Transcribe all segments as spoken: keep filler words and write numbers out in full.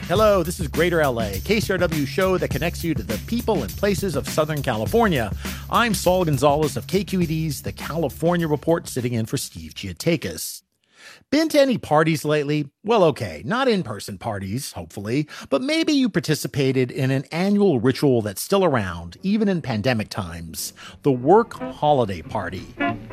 Hello, this is Greater L A, K C R W show that connects you to the people and places of Southern California. I'm Saul Gonzalez of K Q E D's The California Report, sitting in for Steve Giatakis. Been to any parties lately? Well, okay, not in-person parties, hopefully, but maybe you participated in an annual ritual that's still around, even in pandemic times, the work holiday party.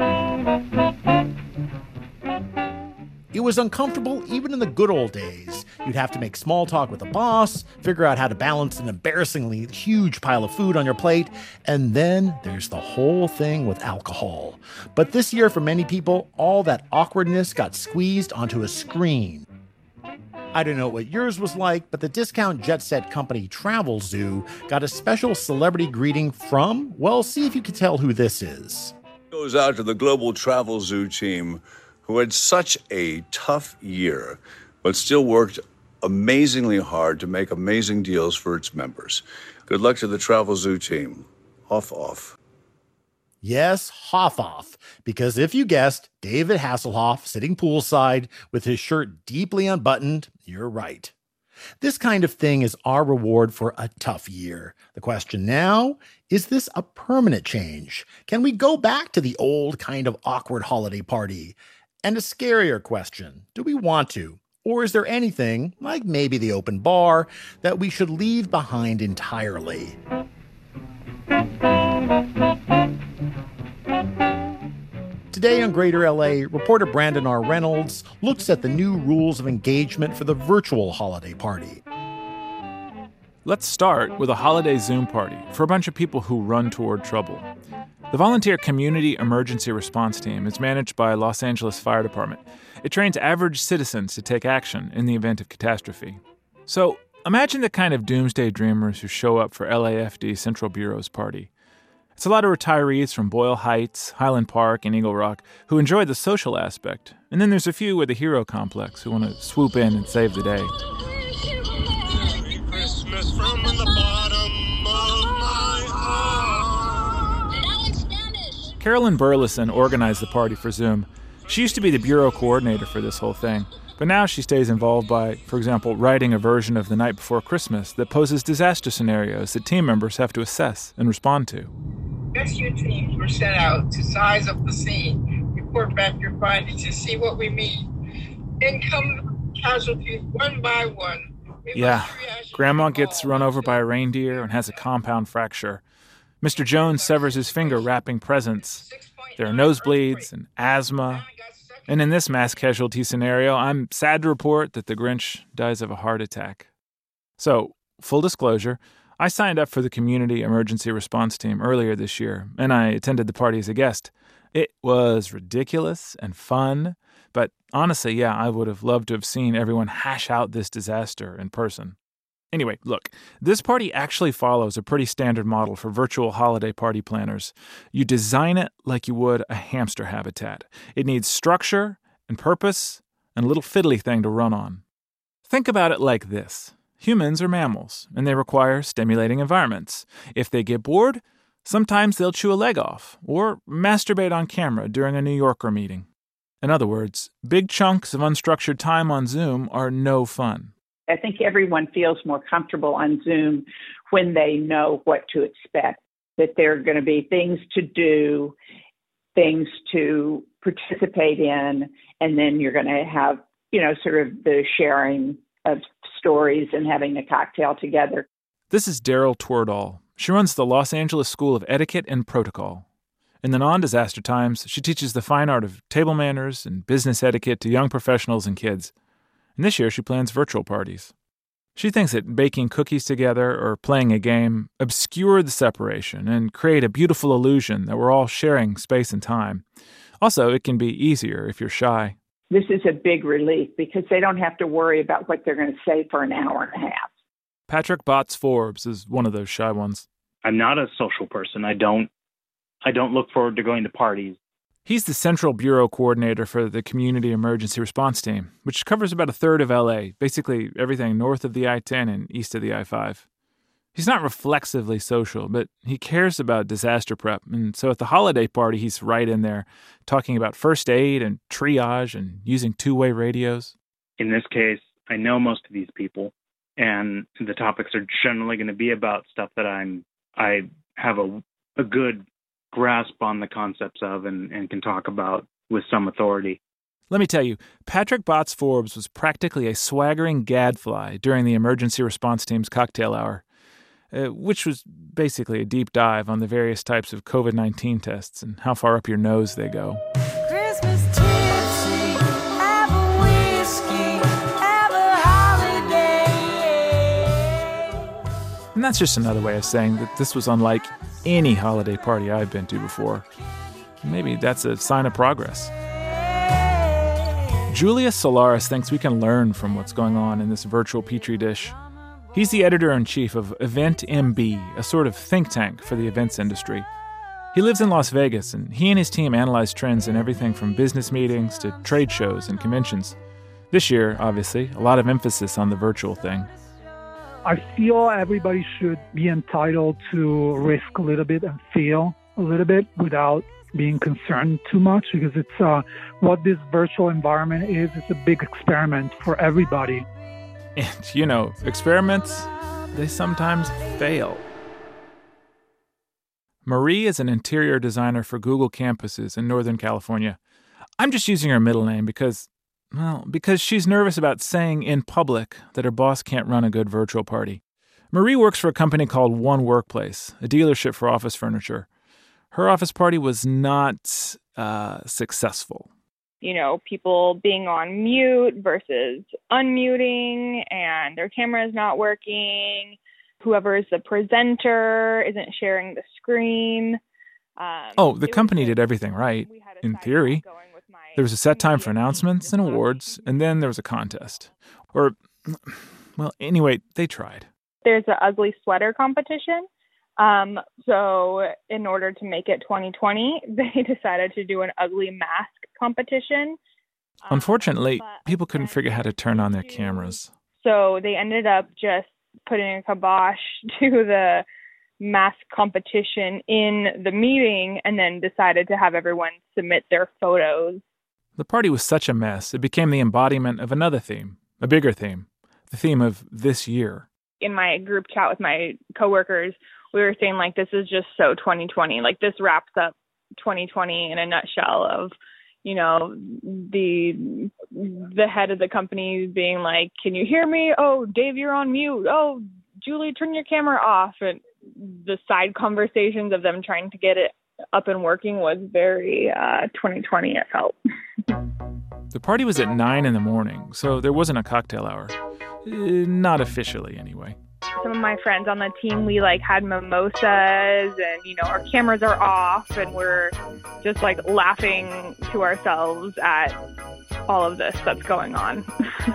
It was uncomfortable even in the good old days. You'd have to make small talk with the boss, figure out how to balance an embarrassingly huge pile of food on your plate, and then there's the whole thing with alcohol. But this year, for many people, all that awkwardness got squeezed onto a screen. I don't know what yours was like, but the discount jet set company Travelzoo got a special celebrity greeting from, well, see if you can tell who this is. Goes out to the global Travelzoo team, who had such a tough year, but still worked amazingly hard to make amazing deals for its members. Good luck to the Travelzoo team. Off, off. Yes, Hoff off, because if you guessed David Hasselhoff sitting poolside with his shirt deeply unbuttoned, you're right. This kind of thing is our reward for a tough year. The question now, is this a permanent change? Can we go back to the old kind of awkward holiday party? And a scarier question, do we want to? Or is there anything, like maybe the open bar, that we should leave behind entirely? Today on Greater L A, reporter Brandon R. Reynolds looks at the new rules of engagement for the virtual holiday party. Let's start with a holiday Zoom party for a bunch of people who run toward trouble. The Volunteer Community Emergency Response Team is managed by Los Angeles Fire Department. It trains average citizens to take action in the event of catastrophe. So imagine the kind of doomsday dreamers who show up for L A F D Central Bureau's party. It's a lot of retirees from Boyle Heights, Highland Park, and Eagle Rock who enjoy the social aspect. And then there's a few with a hero complex who want to swoop in and save the day. Christmas from the bottom of my heart. Carolyn Burleson organized the party for Zoom. She used to be the bureau coordinator for this whole thing, but now she stays involved by, for example, writing a version of The Night Before Christmas that poses disaster scenarios that team members have to assess and respond to. Rescue teams were sent out to size up the scene, report back your findings, and see what we meet. Then come casualties one by one. We Yeah, Grandma gets run over by a reindeer and has a compound fracture. Mister Jones severs his finger wrapping presents. There are nosebleeds and asthma. And in this mass casualty scenario, I'm sad to report that the Grinch dies of a heart attack. So, full disclosure, I signed up for the Community Emergency Response Team earlier this year, and I attended the party as a guest. It was ridiculous and fun, but honestly, yeah, I would have loved to have seen everyone hash out this disaster in person. Anyway, look, this party actually follows a pretty standard model for virtual holiday party planners. You design it like you would a hamster habitat. It needs structure and purpose and a little fiddly thing to run on. Think about it like this. Humans are mammals, and they require stimulating environments. If they get bored, sometimes they'll chew a leg off or masturbate on camera during a New Yorker meeting. In other words, big chunks of unstructured time on Zoom are no fun. I think everyone feels more comfortable on Zoom when they know what to expect, that there are going to be things to do, things to participate in, and then you're going to have, you know, sort of the sharing of stories and having a cocktail together. This is Daryl Twerdahl. She runs the Los Angeles School of Etiquette and Protocol. In the non-disaster times, she teaches the fine art of table manners and business etiquette to young professionals and kids. And this year, she plans virtual parties. She thinks that baking cookies together or playing a game obscure the separation and create a beautiful illusion that we're all sharing space and time. Also, it can be easier if you're shy. This is a big relief because they don't have to worry about what they're going to say for an hour and a half. Patrick Botts Forbes is one of those shy ones. I'm not a social person. I don't I don't look forward to going to parties. He's the Central Bureau Coordinator for the Community Emergency Response Team, which covers about a third of L A, basically everything north of the I ten and east of the I five. He's not reflexively social, but he cares about disaster prep, and so at the holiday party, he's right in there, talking about first aid and triage and using two-way radios. In this case, I know most of these people. and the topics are generally going to be about stuff that I'm I have a a good grasp on the concepts of and, and can talk about with some authority. Let me tell you, Patrick Botts Forbes was practically a swaggering gadfly during the emergency response team's cocktail hour, uh, which was basically a deep dive on the various types of covid nineteen tests and how far up your nose they go. Christmas tipsy, have a whiskey, have a holiday. And that's just another way of saying that this was unlike any holiday party I've been to before. Maybe that's a sign of progress. Julius Solaris thinks we can learn from what's going on in this virtual petri dish. He's the editor-in-chief of Event M B, a sort of think tank for the events industry. He lives in Las Vegas, and he and his team analyze trends in everything from business meetings to trade shows and conventions. This year, obviously, a lot of emphasis on the virtual thing. I feel everybody should be entitled to risk a little bit and fail a little bit without being concerned too much, because it's uh, what this virtual environment is. It's a big experiment for everybody. And, you know, experiments, they sometimes fail. Marie is an interior designer for Google campuses in Northern California. I'm just using her middle name because, well, because she's nervous about saying in public that her boss can't run a good virtual party. Marie works for a company called One Workplace, a dealership for office furniture. Her office party was not uh, successful. You know, people being on mute versus unmuting, and their camera is not working. Whoever is the presenter isn't sharing the screen. Um, oh, the company did everything right, in theory. There was a set time for announcements and awards, and then there was a contest. Or, well, anyway, they tried. There's an ugly sweater competition. Um, so in order to make it twenty twenty, they decided to do an ugly mask competition. Unfortunately, um, people couldn't figure out how to turn on their cameras. So they ended up just putting a kibosh to the mask competition in the meeting and then decided to have everyone submit their photos. The party was such a mess, it became the embodiment of another theme, a bigger theme, the theme of this year. In my group chat with my coworkers, we were saying, like, this is just so twenty twenty. Like, this wraps up twenty twenty in a nutshell of, you know, the the head of the company being like, can you hear me? Oh, Dave, you're on mute. Oh, Julie, turn your camera off. And the side conversations of them trying to get it up and working was very uh, twenty twenty, it felt. The party was at nine in the morning, so there wasn't a cocktail hour. Uh, not officially, anyway. Some of my friends on the team, we like had mimosas and, you know, our cameras are off and we're just like laughing to ourselves at all of this that's going on.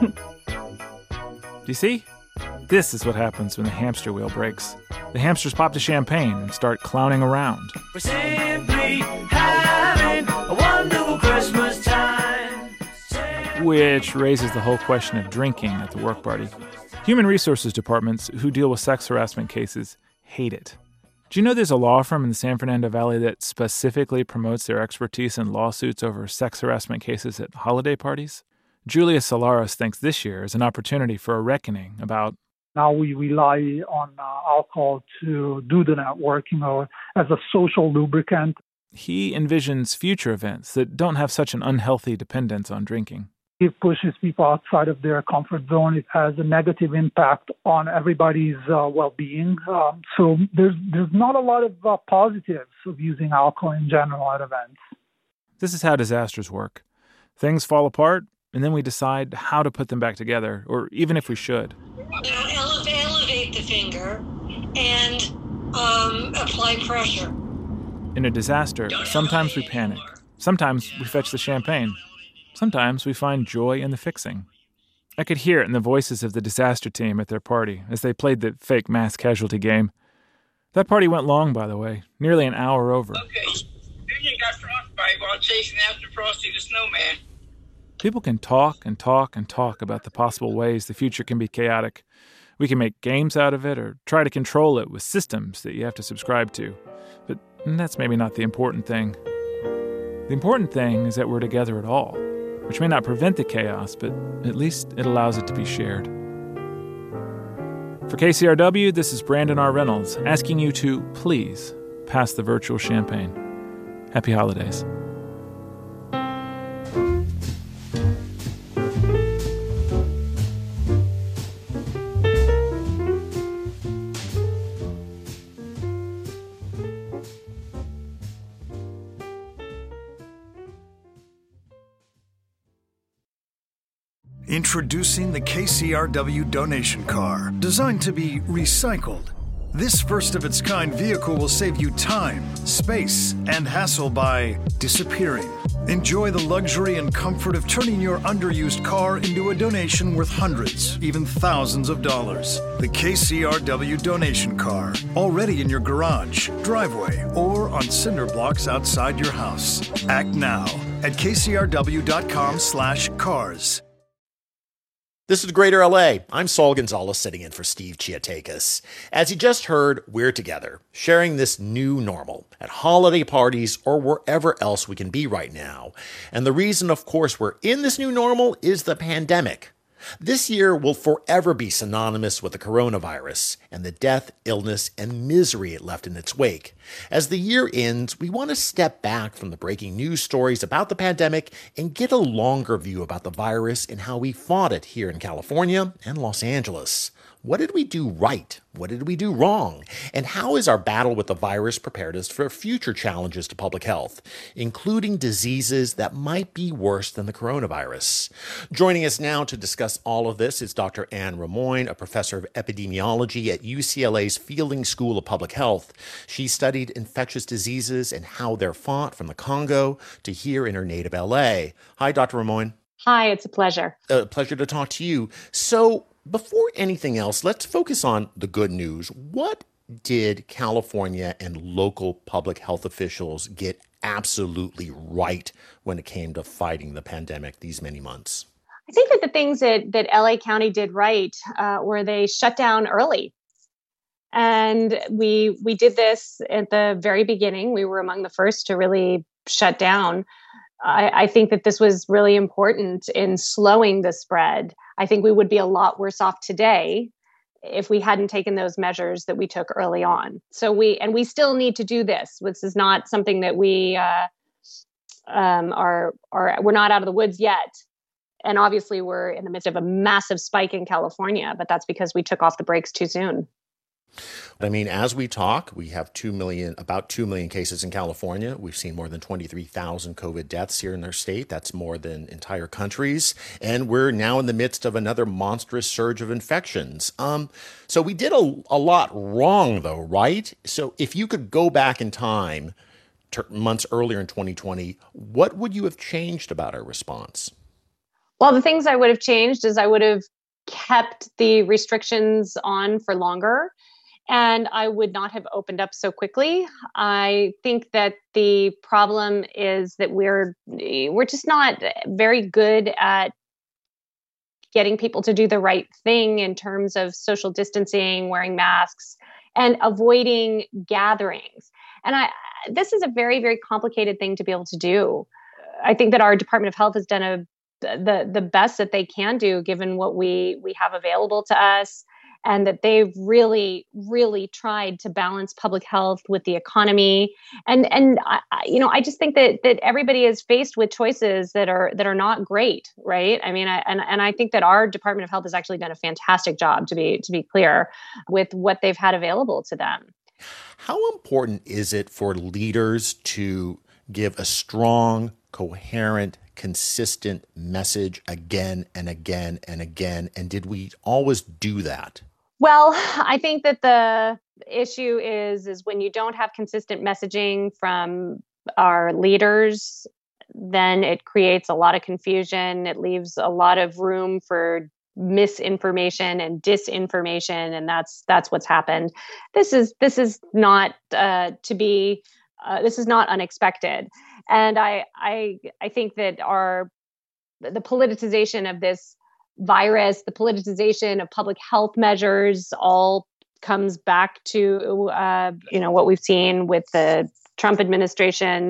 Do you see? This is what happens when the hamster wheel breaks. The hamsters pop the champagne and start clowning around. We're simply having a wonderful Christmas time. Which raises the whole question of drinking at the work party. Human resources departments who deal with sex harassment cases hate it. Do you know there's a law firm in the San Fernando Valley that specifically promotes their expertise in lawsuits over sex harassment cases at holiday parties? Julius Solaris thinks this year is an opportunity for a reckoning about... Now we rely on uh, alcohol to do the networking or as a social lubricant. He envisions future events that don't have such an unhealthy dependence on drinking. It pushes people outside of their comfort zone. It has a negative impact on everybody's uh, well-being. Um, so there's there's not a lot of uh, positives of using alcohol in general at events. This is how disasters work. Things fall apart, and then we decide how to put them back together, or even if we should. Now elevate, elevate the finger and um, apply pressure. In a disaster, sometimes we panic. Sometimes we fetch the champagne. Sometimes we find joy in the fixing. I could hear it in the voices of the disaster team at their party as they played the fake mass casualty game. That party went long, by the way, nearly an hour over. Okay, Union got frostbite while chasing after Frosty the Snowman. People can talk and talk and talk about the possible ways the future can be chaotic. We can make games out of it or try to control it with systems that you have to subscribe to. But that's maybe not the important thing. The important thing is that we're together at all, which may not prevent the chaos, but at least it allows it to be shared. For K C R W, this is Brandon R. Reynolds asking you to please pass the virtual champagne. Happy holidays. Introducing the K C R W donation car, designed to be recycled. This first-of-its-kind vehicle will save you time, space, and hassle by disappearing. Enjoy the luxury and comfort of turning your underused car into a donation worth hundreds, even thousands of dollars. The K C R W donation car, already in your garage, driveway, or on cinder blocks outside your house. Act now at kcrw.com slash cars. This is Greater L A. I'm Saul Gonzalez sitting in for Steve Chiatakis. As you just heard, we're together, sharing this new normal at holiday parties or wherever else we can be right now. And the reason, of course, we're in this new normal is the pandemic. This year will forever be synonymous with the coronavirus and the death, illness, and misery it left in its wake. As the year ends, we want to step back from the breaking news stories about the pandemic and get a longer view about the virus and how we fought it here in California and Los Angeles. What did we do right? What did we do wrong? And how is our battle with the virus prepared us for future challenges to public health, including diseases that might be worse than the coronavirus? Joining us now to discuss all of this is Doctor Anne Rimoin, a professor of epidemiology at U C L A's Fielding School of Public Health. She studied infectious diseases and how they're fought from the Congo to here in her native L A. Hi, Doctor Rimoin. Hi, it's a pleasure. A pleasure to talk to you. So, before anything else, let's focus on the good news. What did California and local public health officials get absolutely right when it came to fighting the pandemic these many months? I think that the things that, that L A County did right uh, were they shut down early. And we we did this at the very beginning. We were among the first to really shut down. I, I think that this was really important in slowing the spread. I think we would be a lot worse off today if we hadn't taken those measures that we took early on. So we, and we still need to do this. This is not something that we uh, um, are, are, we're not out of the woods yet. And obviously we're in the midst of a massive spike in California, but that's because we took off the brakes too soon. I mean, as we talk, we have two million, about two million cases in California. We've seen more than twenty-three thousand COVID deaths here in our state. That's more than entire countries. And we're now in the midst of another monstrous surge of infections. Um, so we did a, a lot wrong, though, right? So if you could go back in time to months earlier in twenty twenty, what would you have changed about our response? Well, the things I would have changed is I would have kept the restrictions on for longer. And I would not have opened up so quickly. I think that the problem is that we're we're just not very good at getting people to do the right thing in terms of social distancing, wearing masks, and avoiding gatherings. And I this is a very, very complicated thing to be able to do. I think that our Department of Health has done a the the best that they can do given what we we have available to us. And that they've really, really tried to balance public health with the economy, and and I, you know, I just think that that everybody is faced with choices that are that are not great, right? I mean, I, and and I think that our Department of Health has actually done a fantastic job, to be to be clear, with what they've had available to them. How important is it for leaders to give a strong, coherent, consistent message again and again and again? And did we always do that? Well, I think that the issue is, is when you don't have consistent messaging from our leaders, then it creates a lot of confusion. It leaves a lot of room for misinformation and disinformation, and that's that's what's happened. This is this is not uh, to be. Uh, this is not unexpected, and I I I think that our the politicization of this virus, the politicization of public health measures, all comes back to uh, you know what we've seen with the Trump administration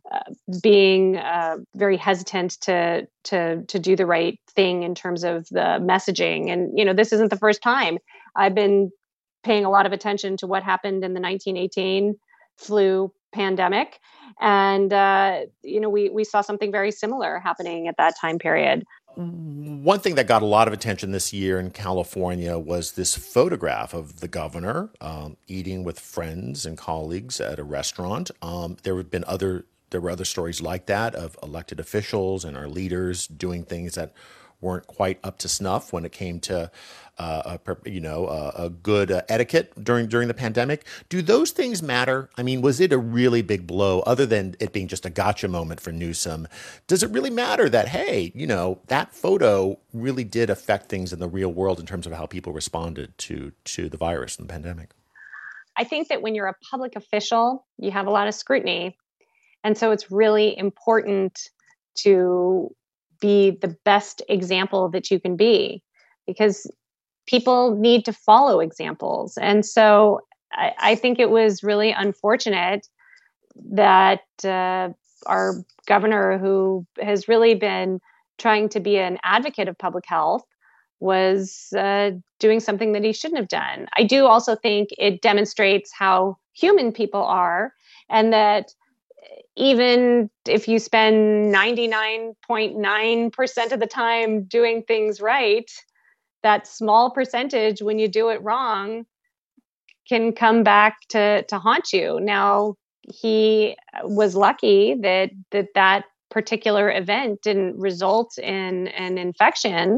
uh, being uh, very hesitant to to to do the right thing in terms of the messaging. And you know, this isn't the first time. I've been paying a lot of attention to what happened in the nineteen eighteen flu pandemic, and uh, you know, we we saw something very similar happening at that time period. One thing that got a lot of attention this year in California was this photograph of the governor um, eating with friends and colleagues at a restaurant. Um, there have been other there were other stories like that of elected officials and our leaders doing things that weren't quite up to snuff when it came to, uh, a, you know, a, a good uh, etiquette during during the pandemic. Do those things matter? I mean, was it a really big blow, other than it being just a gotcha moment for Newsom? Does it really matter that, hey, you know, that photo really did affect things in the real world in terms of how people responded to to the virus and the pandemic? I think that when you're a public official, you have a lot of scrutiny. And so it's really important to be the best example that you can be, because people need to follow examples. And so I, I think it was really unfortunate that uh, our governor, who has really been trying to be an advocate of public health, was uh, doing something that he shouldn't have done. I do also think it demonstrates how human people are, and that even if you spend ninety-nine point nine percent of the time doing things right, that small percentage, when you do it wrong, can come back to, to haunt you. Now, he was lucky that that, that particular event didn't result in an infection,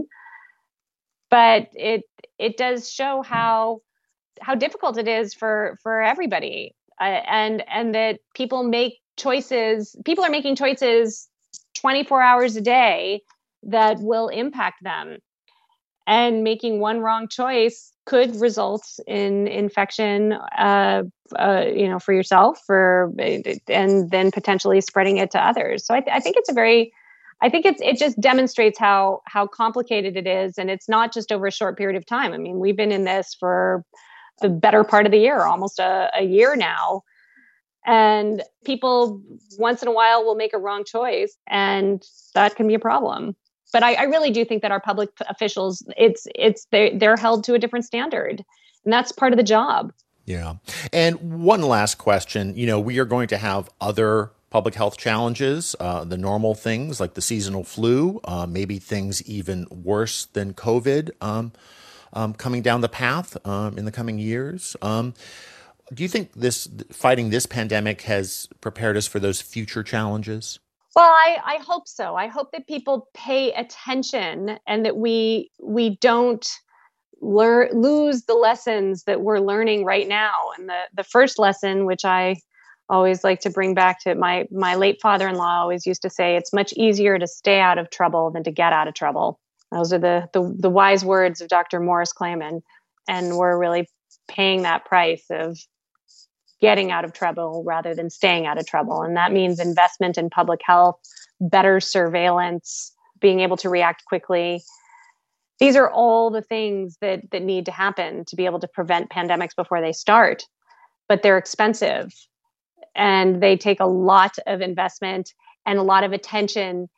but it it does show how how difficult it is for for everybody, uh, and and that people make choices. People are making choices twenty-four hours a day that will impact them, and making one wrong choice could result in infection, uh, uh, you know, for yourself, for and then potentially spreading it to others. So I, th- I think it's a very I think it's it just demonstrates how how complicated it is, and it's not just over a short period of time. I mean, we've been in this for the better part of the year, almost a, a year now, and people once in a while will make a wrong choice, and that can be a problem. But I, I really do think that our public officials, it's it's they they're held to a different standard, and that's part of the job. Yeah. And one last question. You know, we are going to have other public health challenges, uh, the normal things like the seasonal flu, uh, maybe things even worse than COVID um, um, coming down the path um, in the coming years. Um, do you think this fighting this pandemic has prepared us for those future challenges? Well, I, I hope so. I hope that people pay attention, and that we we don't learn lose the lessons that we're learning right now. And the the first lesson, which I always like to bring back to my my late father-in-law, always used to say, it's much easier to stay out of trouble than to get out of trouble. Those are the the, the wise words of Doctor Morris Clayman, and we're really paying that price of getting out of trouble rather than staying out of trouble. And that means investment in public health, better surveillance, being able to react quickly. These are all the things that that need to happen to be able to prevent pandemics before they start. But they're expensive, and they take a lot of investment and a lot of attention,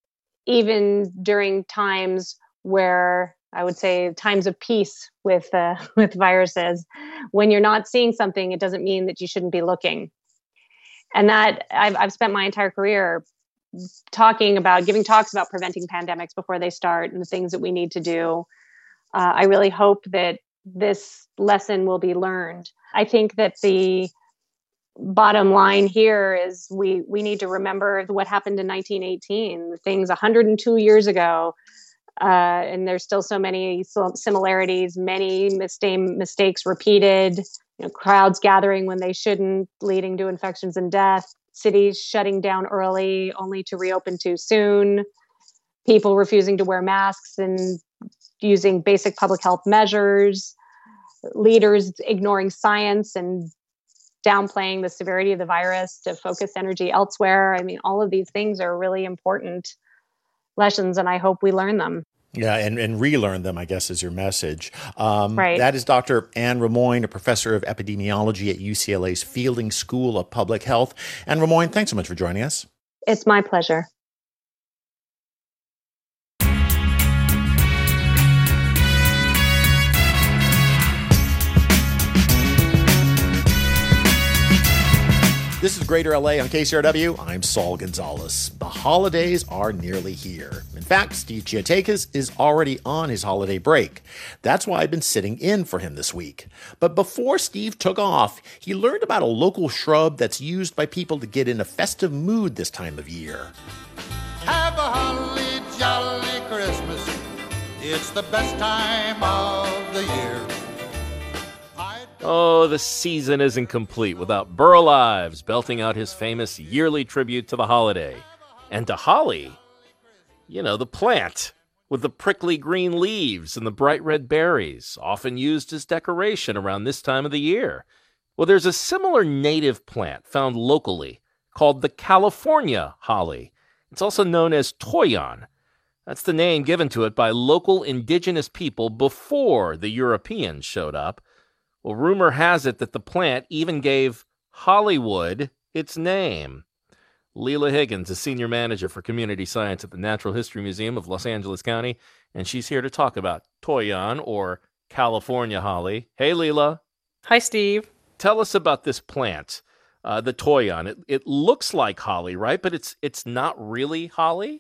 even during times where I would say times of peace with uh, with viruses. When you're not seeing something, it doesn't mean that you shouldn't be looking. And that I've I've spent my entire career talking about, giving talks about preventing pandemics before they start and the things that we need to do. Uh, I really hope that this lesson will be learned. I think that the bottom line here is we we need to remember what happened in nineteen eighteen, the things one hundred two years ago. Uh, and there's still so many similarities, many mistake, mistakes repeated, you know, crowds gathering when they shouldn't, leading to infections and death, cities shutting down early only to reopen too soon, people refusing to wear masks and using basic public health measures, leaders ignoring science and downplaying the severity of the virus to focus energy elsewhere. I mean, all of these things are really important lessons, and I hope we learn them. Yeah, and, and relearn them, I guess, is your message. Um, Right. That is Doctor Anne Ramoyne, a professor of epidemiology at U C L A's Fielding School of Public Health. Anne Ramoyne, thanks so much for joining us. It's my pleasure. This is Greater L A on K C R W. I'm Saul Gonzalez. The holidays are nearly here. In fact, Steve Chiotakis is already on his holiday break. That's why I've been sitting in for him this week. But before Steve took off, he learned about a local shrub that's used by people to get in a festive mood this time of year. Have a holly jolly Christmas. It's the best time of the year. Oh, the season isn't complete without Burl Ives belting out his famous yearly tribute to the holiday. And to holly, you know, the plant with the prickly green leaves and the bright red berries, often used as decoration around this time of the year. Well, there's a similar native plant found locally called the California holly. It's also known as toyon. That's the name given to it by local indigenous people before the Europeans showed up. Well, rumor has it that the plant even gave Hollywood its name. Leela Higgins is Senior Manager for Community Science at the Natural History Museum of Los Angeles County, and she's here to talk about toyon, or California holly. Hey, Leela. Hi, Steve. Tell us about this plant, uh, the toyon. It, it looks like holly, right? But it's it's not really holly?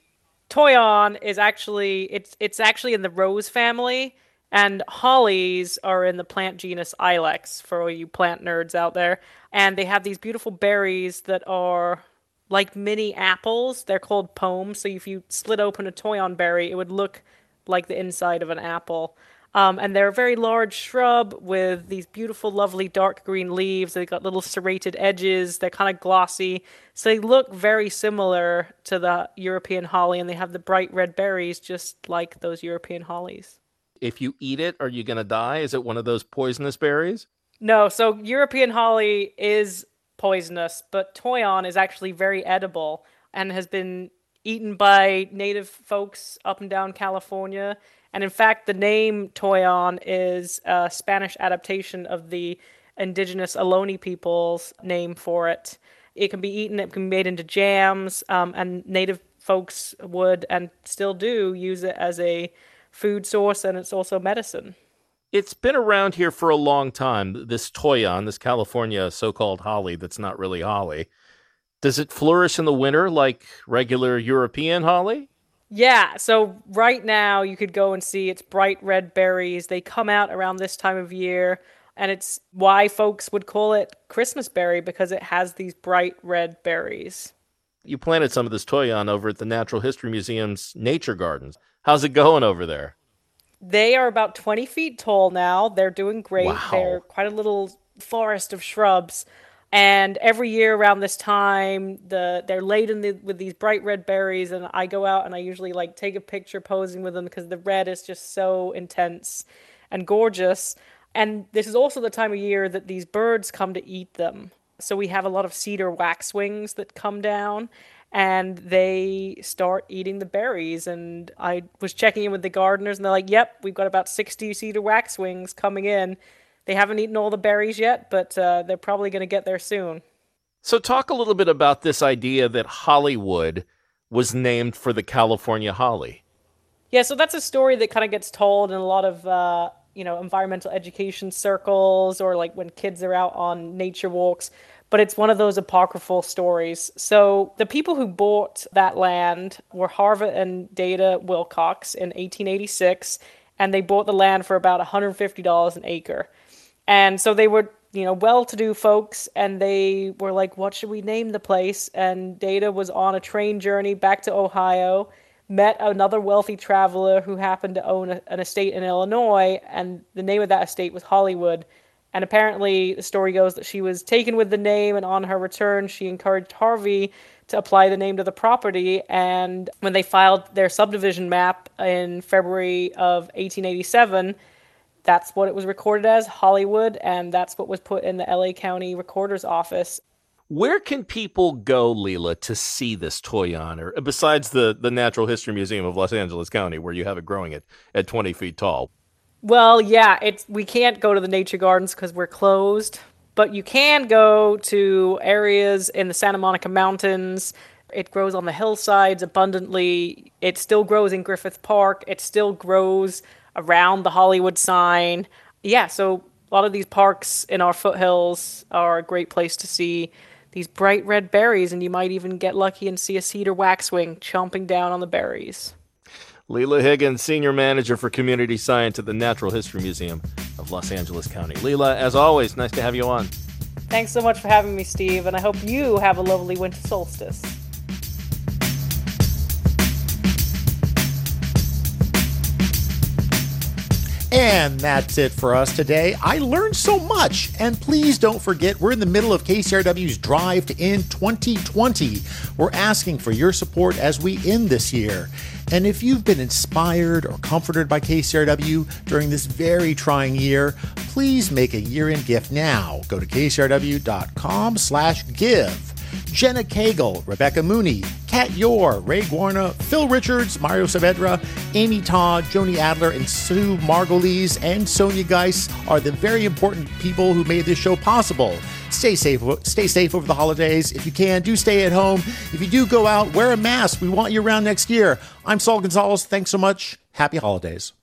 Toyon is actually, it's it's actually in the rose family. And hollies are in the plant genus Ilex, for all you plant nerds out there. And they have these beautiful berries that are like mini apples. They're called pomes. So if you slit open a toyon berry, it would look like the inside of an apple. Um, and they're a very large shrub with these beautiful, lovely dark green leaves. They've got little serrated edges. They're kind of glossy. So they look very similar to the European holly, and they have the bright red berries just like those European hollies. If you eat it, are you going to die? Is it one of those poisonous berries? No, so European holly is poisonous, but toyon is actually very edible and has been eaten by native folks up and down California. And in fact, the name toyon is a Spanish adaptation of the indigenous Ohlone people's name for it. It can be eaten, it can be made into jams, um, and native folks would and still do use it as a food source, and it's also medicine. It's been around here for a long time, this toyon, this California so-called holly that's not really holly. Does it flourish in the winter like regular European holly? Yeah, so right now you could go and see its bright red berries. They come out around this time of year, and it's why folks would call it Christmas berry, because it has these bright red berries. You planted some of this toyon over at the Natural History Museum's Nature Gardens. How's it going over there? They are about twenty feet tall now. They're doing great. Wow. They're quite a little forest of shrubs. And every year around this time, the they're laden the, with these bright red berries, and I go out and I usually like take a picture posing with them because the red is just so intense and gorgeous. And this is also the time of year that these birds come to eat them. So we have a lot of cedar waxwings that come down, and they start eating the berries. And I was checking in with the gardeners, and they're like, yep, we've got about sixty cedar waxwings coming in. They haven't eaten all the berries yet, but uh, they're probably going to get there soon. So talk a little bit about this idea that Hollywood was named for the California holly. Yeah, so that's a story that kind of gets told in a lot of, uh, you know, environmental education circles, or like when kids are out on nature walks. But it's one of those apocryphal stories. So the people who bought that land were Harvard and Data Wilcox in eighteen eighty-six, and they bought the land for about one hundred fifty dollars an acre. And so they were, you know, well-to-do folks, and they were like, what should we name the place? And Data was on a train journey back to Ohio, met another wealthy traveler who happened to own a, an estate in Illinois, and the name of that estate was Hollywood. And apparently the story goes that she was taken with the name, and on her return, she encouraged Harvey to apply the name to the property. And when they filed their subdivision map in February of eighteen eighty-seven, that's what it was recorded as, Hollywood, and that's what was put in the L A County Recorder's Office. Where can people go, Leela, to see this toy honor, besides the, the Natural History Museum of Los Angeles County, where you have it growing at, at twenty feet tall? Well, yeah, it's we can't go to the nature gardens because we're closed, but you can go to areas in the Santa Monica Mountains. It grows on the hillsides abundantly. It still grows in Griffith Park. It still grows around the Hollywood sign. Yeah, so a lot of these parks in our foothills are a great place to see these bright red berries, and you might even get lucky and see a cedar waxwing chomping down on the berries. Leela Higgins, Senior Manager for Community Science at the Natural History Museum of Los Angeles County. Leela, as always, nice to have you on. Thanks so much for having me, Steve, and I hope you have a lovely winter solstice. And that's it for us today. I learned so much. And please don't forget, we're in the middle of K C R W's Drive to End twenty twenty. We're asking for your support as we end this year. And if you've been inspired or comforted by K C R W during this very trying year, please make a year-end gift now. Go to kcrw.com slash give. Jenna Cagle, Rebecca Mooney, Kat Yor, Ray Guarna, Phil Richards, Mario Saavedra, Amy Todd, Joni Adler, and Sue Margolis and Sonia Geis are the very important people who made this show possible. Stay safe, stay safe over the holidays. If you can, do stay at home. If you do go out, wear a mask. We want you around next year. I'm Saul Gonzalez. Thanks so much. Happy holidays.